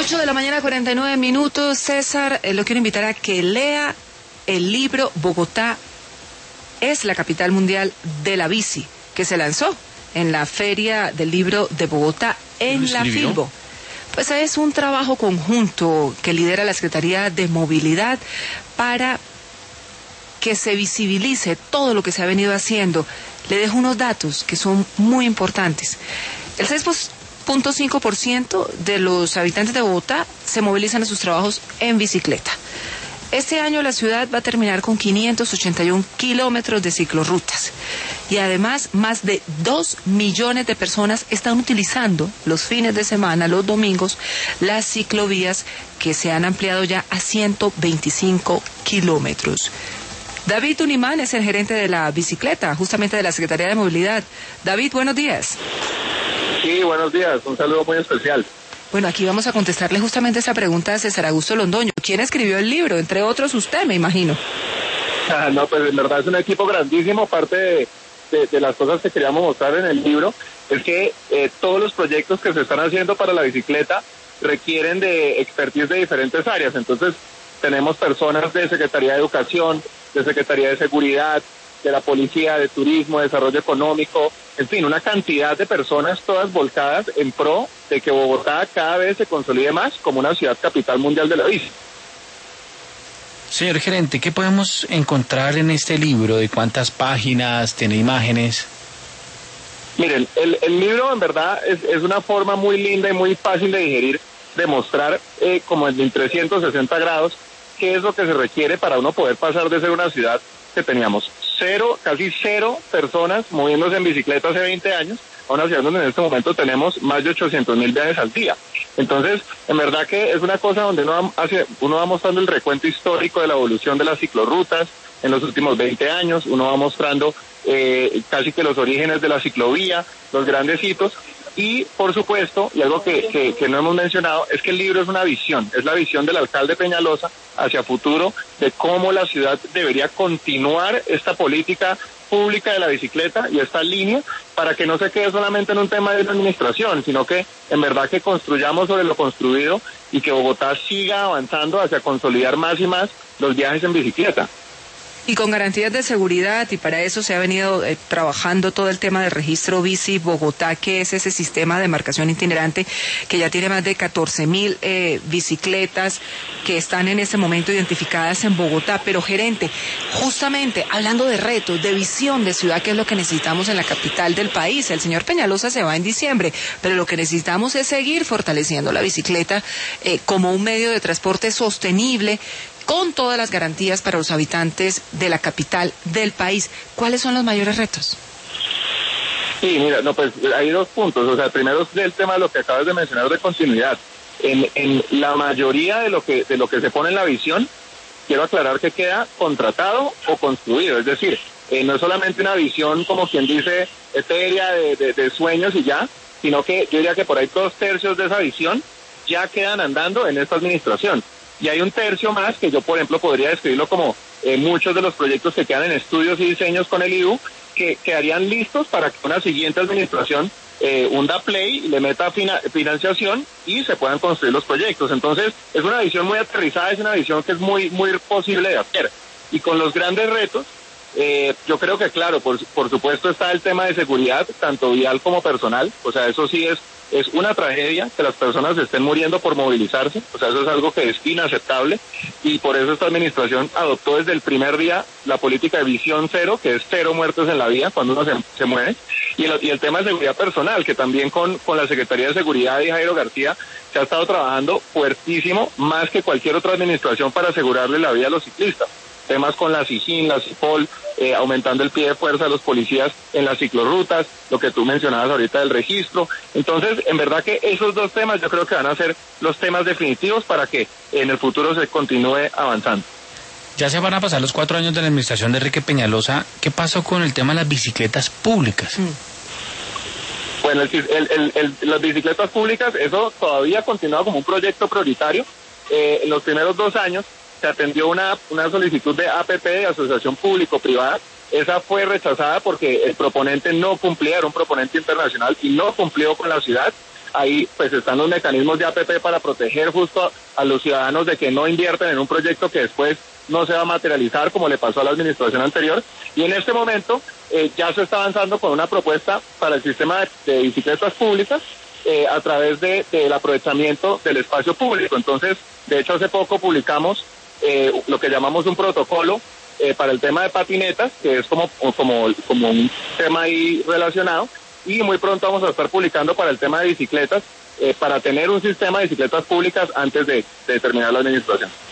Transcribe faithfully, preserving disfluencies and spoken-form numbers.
ocho de la mañana, cuarenta y nueve minutos. César, eh, lo quiero invitar a que lea el libro Bogotá es la capital mundial de la bici, que se lanzó en la Feria del Libro de Bogotá en la Filbo. Pues es un trabajo conjunto que lidera la Secretaría de Movilidad para que se visibilice todo lo que se ha venido haciendo. Le dejo unos datos que son muy importantes. El seis punto cinco por ciento de los habitantes de Bogotá se movilizan a sus trabajos en bicicleta. Este año la ciudad va a terminar con quinientos ochenta y uno kilómetros de ciclorrutas. Y además, más de dos millones de personas están utilizando los fines de semana, los domingos, las ciclovías que se han ampliado ya a ciento veinticinco kilómetros. David Unimán es el gerente de la bicicleta, justamente de la Secretaría de Movilidad. David, buenos días. Sí, buenos días. Un saludo muy especial. Bueno, aquí vamos a contestarle justamente esa pregunta a César Augusto Londoño. ¿Quién escribió el libro? Entre otros usted, me imagino. Ah, no, pues en verdad es un equipo grandísimo. Parte de, de, de las cosas que queríamos mostrar en el libro es que eh, todos los proyectos que se están haciendo para la bicicleta requieren de expertise de diferentes áreas. Entonces, tenemos personas de Secretaría de Educación, de Secretaría de Seguridad, de la Policía, de Turismo, de Desarrollo Económico, en fin, una cantidad de personas todas volcadas en pro de que Bogotá cada vez se consolide más como una ciudad capital mundial de la bici. Señor gerente, ¿qué podemos encontrar en este libro? ¿De cuántas páginas? ¿Tiene imágenes? Miren, el, el libro en verdad es, es una forma muy linda y muy fácil de digerir, de mostrar eh, como en trescientos sesenta grados qué es lo que se requiere para uno poder pasar de ser una ciudad que teníamos cero, casi cero personas moviéndose en bicicleta hace veinte años, a una ciudad donde en este momento tenemos más de ochocientos mil viajes al día. Entonces, en verdad que es una cosa donde uno hace, uno va mostrando el recuento histórico de la evolución de las ciclorrutas en los últimos veinte años, uno va mostrando eh, casi que los orígenes de la ciclovía, los grandes hitos, y por supuesto, y algo que, que, que no hemos mencionado, es que el libro es una visión, es la visión del alcalde Peñalosa hacia futuro de cómo la ciudad debería continuar esta política pública de la bicicleta y esta línea para que no se quede solamente en un tema de la administración, sino que en verdad que construyamos sobre lo construido y que Bogotá siga avanzando hacia consolidar más y más los viajes en bicicleta. Y con garantías de seguridad, y para eso se ha venido eh, trabajando todo el tema del registro Bici Bogotá, que es ese sistema de marcación itinerante que ya tiene más de catorce mil eh, bicicletas que están en este momento identificadas en Bogotá. Pero gerente, justamente hablando de retos, de visión de ciudad, que es lo que necesitamos en la capital del país. El señor Peñalosa se va en diciembre, pero lo que necesitamos es seguir fortaleciendo la bicicleta eh, como un medio de transporte sostenible, con todas las garantías para los habitantes de la capital del país. ¿Cuáles son los mayores retos? Sí, mira, no, pues hay dos puntos. O sea, primero es el tema de lo que acabas de mencionar de continuidad. En, en la mayoría de lo que de lo que se pone en la visión, quiero aclarar que queda contratado o construido. Es decir, eh, no es solamente una visión, como quien dice, etérea de, de, de sueños y ya, sino que yo diría que por ahí dos tercios de esa visión ya quedan andando en esta administración. Y hay un tercio más que yo, por ejemplo, podría describirlo como eh, muchos de los proyectos que quedan en estudios y diseños con el I D U, que quedarían listos para que una siguiente administración eh, hunda play, le meta fina, financiación y se puedan construir los proyectos. Entonces, es una visión muy aterrizada, es una visión que es muy, muy posible de hacer. Y con los grandes retos, eh, yo creo que, claro, por, por supuesto está el tema de seguridad, tanto vial como personal. O sea, eso sí es Es una tragedia que las personas estén muriendo por movilizarse, o sea, eso es algo que es inaceptable, y por eso esta administración adoptó desde el primer día la política de visión cero, que es cero muertes en la vía cuando uno se, se mueve, y el, y el tema de seguridad personal, que también con, con la Secretaría de Seguridad y Jairo García se ha estado trabajando fuertísimo, más que cualquier otra administración, para asegurarle la vida a los ciclistas. Temas con la SIGIN, la CIPOL, eh, aumentando el pie de fuerza de los policías en las ciclorrutas, lo que tú mencionabas ahorita del registro. Entonces, en verdad que esos dos temas yo creo que van a ser los temas definitivos para que en el futuro se continúe avanzando. Ya se van a pasar los cuatro años de la administración de Enrique Peñalosa. ¿Qué pasó con el tema de las bicicletas públicas? Mm. Bueno, el, el, el, el, las bicicletas públicas, eso todavía continúa como un proyecto prioritario. Eh, en los primeros dos años se atendió una, una solicitud de A P P, de Asociación Público-Privada. Esa fue rechazada porque el proponente no cumplía, era un proponente internacional y no cumplió con la ciudad. ahí pues están los mecanismos de A P P para proteger justo a, a los ciudadanos de que no invierten en un proyecto que después no se va a materializar como le pasó a la administración anterior. Y en este momento eh, ya se está avanzando con una propuesta para el sistema de, de bicicletas públicas eh, a través de, del aprovechamiento del espacio público. Entonces, de hecho, hace poco publicamos eh, lo que llamamos un protocolo eh, para el tema de patinetas, que es como, como, como un tema ahí relacionado, y muy pronto vamos a estar publicando para el tema de bicicletas, eh, para tener un sistema de bicicletas públicas antes de, de terminar la administración.